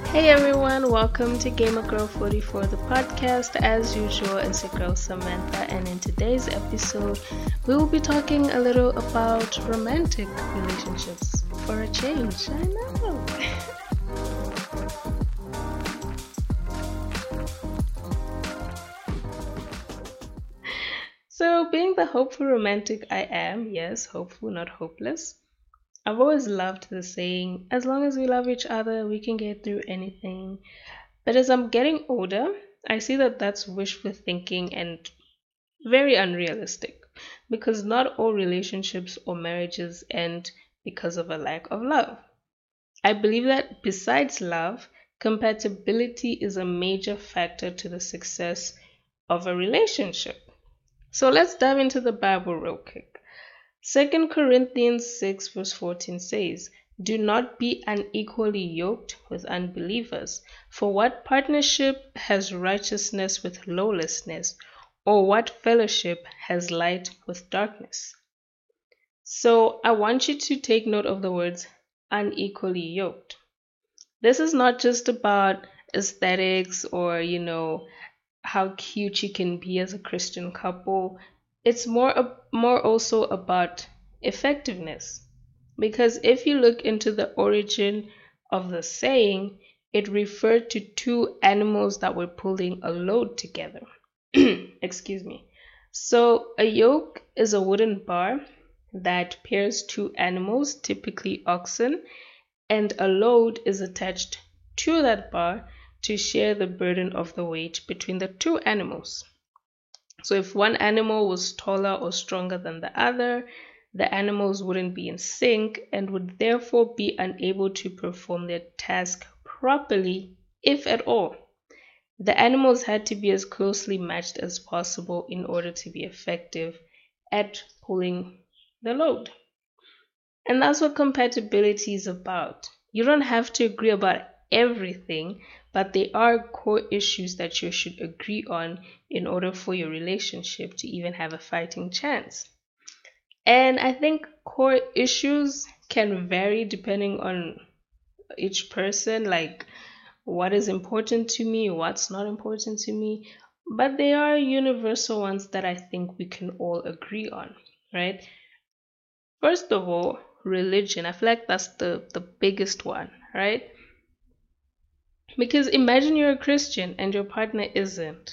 Hey everyone, welcome to Gamer Girl 44, the podcast. As usual, it's your girl Samantha, and in today's episode, we will be talking a little about romantic relationships for a change. I know. So, being the hopeful romantic I am, yes, hopeful, not hopeless. I've always loved the saying, as long as we love each other, we can get through anything. But as I'm getting older, I see that that's wishful thinking and very unrealistic because not all relationships or marriages end because of a lack of love. I believe that besides love, compatibility is a major factor to the success of a relationship. So let's dive into the Bible real quick. 2 Corinthians 6 verse 14 says, "Do not be unequally yoked with unbelievers. For what partnership has righteousness with lawlessness? Or what fellowship has light with darkness?" So I want you to take note of the words unequally yoked. This is not just about aesthetics or, how cute you can be as a Christian couple. It's more also about effectiveness. Because if you look into the origin of the saying, it referred to two animals that were pulling a load together. Excuse me. So a yoke is a wooden bar that pairs two animals, typically oxen, and a load is attached to that bar to share the burden of the weight between the two animals. So if one animal was taller or stronger than the other, the animals wouldn't be in sync and would therefore be unable to perform their task properly, if at all. The animals had to be as closely matched as possible in order to be effective at pulling the load. And that's what compatibility is about. You don't have to agree about everything, but there are core issues that you should agree on in order for your relationship to even have a fighting chance. And I think core issues can vary depending on each person, like what is important to me, what's not important to me, but they are universal ones that I think we can all agree on, right? First of all, religion. I feel like that's the biggest one, right? Because imagine you're a Christian and your partner isn't.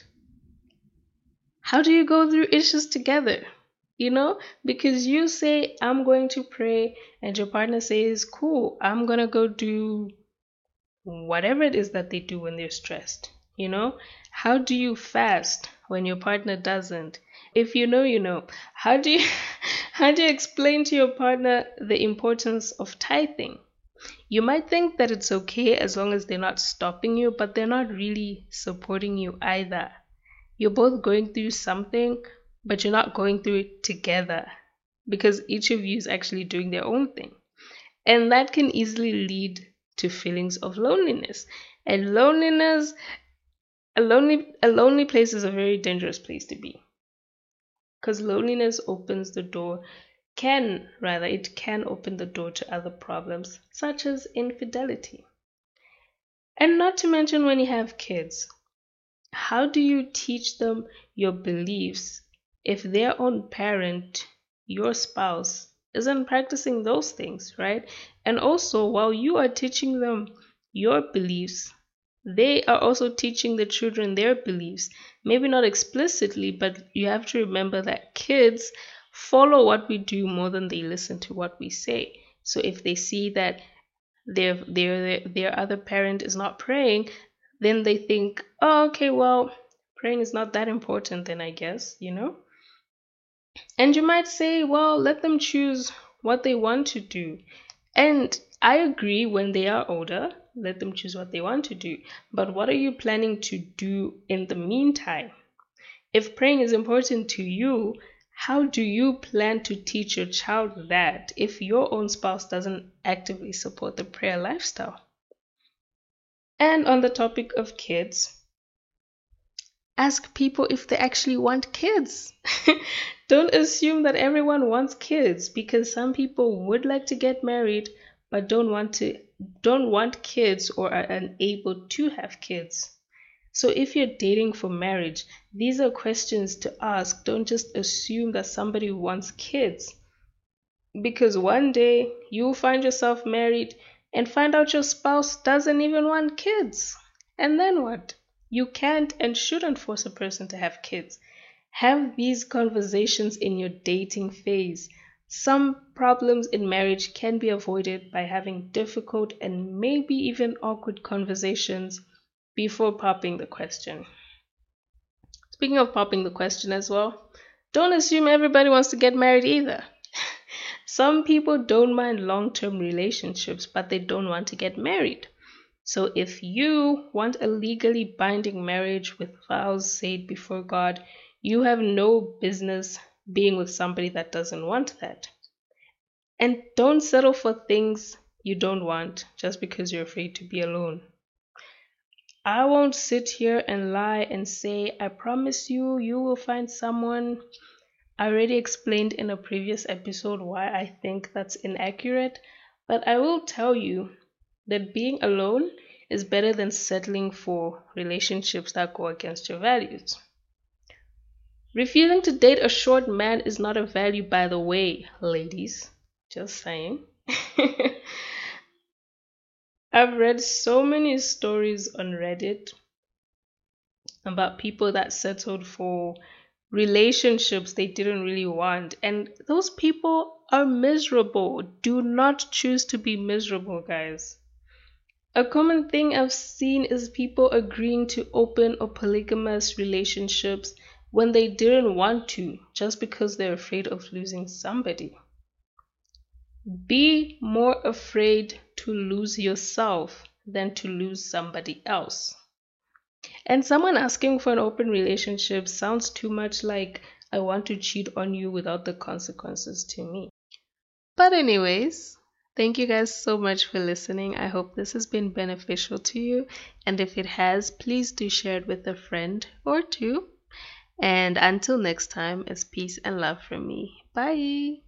How do you go through issues together? Because you say, I'm going to pray, and your partner says, cool, I'm going to go do whatever it is that they do when they're stressed. How do you fast when your partner doesn't? If you know. How do you how do you explain to your partner the importance of tithing? You might think that it's okay as long as they're not stopping you, but they're not really supporting you either. You're both going through something, but you're not going through it together because each of you is actually doing their own thing. And that can easily lead to feelings of loneliness. And a lonely place is a very dangerous place to be. Because loneliness opens the door it can open the door to other problems such as infidelity. And not to mention when you have kids, how do you teach them your beliefs if their own parent, your spouse, isn't practicing those things, right? And also, while you are teaching them your beliefs, they are also teaching the children their beliefs. Maybe not explicitly, but you have to remember that kids follow what we do more than they listen to what we say. So if they see that their other parent is not praying, then they think, oh, okay, well, praying is not that important then, I guess. And you might say, well, let them choose what they want to do. And I agree, when they are older, let them choose what they want to do. But what are you planning to do in the meantime? If praying is important to you, how do you plan to teach your child that if your own spouse doesn't actively support the prayer lifestyle? And on the topic of kids, ask people if they actually want kids. Don't assume that everyone wants kids, because some people would like to get married but don't want to don't want kids or are unable to have kids. So if you're dating for marriage, these are questions to ask. Don't just assume that somebody wants kids. Because one day you'll find yourself married and find out your spouse doesn't even want kids. And then what? You can't and shouldn't force a person to have kids. Have these conversations in your dating phase. Some problems in marriage can be avoided by having difficult and maybe even awkward conversations before popping the question. Speaking of popping the question as well, don't assume everybody wants to get married either. Some people don't mind long term relationships, but they don't want to get married. So if you want a legally binding marriage with vows said before God, you have no business being with somebody that doesn't want that. And don't settle for things you don't want just because you're afraid to be alone. I won't sit here and lie and say, I promise you, you will find someone. I already explained in a previous episode why I think that's inaccurate, but I will tell you that being alone is better than settling for relationships that go against your values. Refusing to date a short man is not a value, by the way, ladies. Just saying. I've read so many stories on Reddit about people that settled for relationships they didn't really want, and those people are miserable. Do not choose to be miserable, guys. A common thing I've seen is people agreeing to open or polygamous relationships when they didn't want to, just because they're afraid of losing somebody. Be more afraid to lose yourself than to lose somebody else. And someone asking for an open relationship sounds too much like I want to cheat on you without the consequences to me. But anyways, thank you guys so much for listening. I hope this has been beneficial to you. And if it has, please do share it with a friend or two. And until next time, it's peace and love from me. Bye.